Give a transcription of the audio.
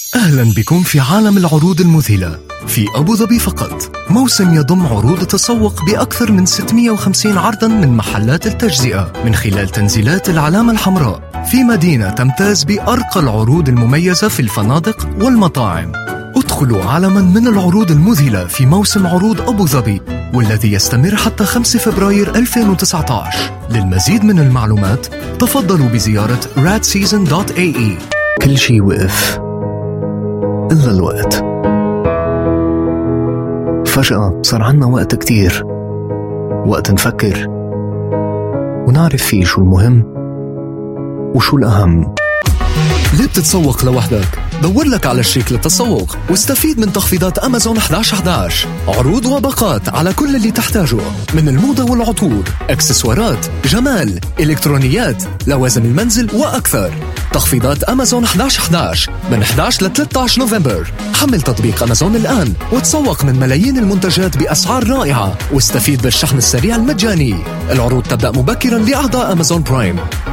أهلا بكم في عالم العروض المذهلة في أبو ظبي فقط. موسم يضم عروض تسوق بأكثر من 650 عرضاً من محلات التجزئة من خلال تنزيلات العلامة الحمراء في مدينة تمتاز بأرقى العروض المميزة في الفنادق والمطاعم. ادخلوا عالماً من العروض المذهلة في موسم عروض أبو ظبي والذي يستمر حتى 5 فبراير 2019. للمزيد من المعلومات تفضلوا بزيارة radseason.ae. كل شيء وقف إلا الوقت. فجأة صار عنا وقت كتير، وقت نفكر ونعرف فيه شو المهم وشو الأهم. ليه بتتسوق لوحدك؟ دور لك على شريك للتسوق واستفيد من تخفيضات أمازون 11/11. عروض وباقات على كل اللي تحتاجه من الموضة والعطور، اكسسوارات، جمال، إلكترونيات، لوازم المنزل وأكثر. تخفيضات أمازون 11/11 من 11 ل 13 نوفمبر. حمل تطبيق أمازون الآن وتسوق من ملايين المنتجات بأسعار رائعة واستفيد بالشحن السريع المجاني. العروض تبدأ مبكرا لأعضاء أمازون برايم.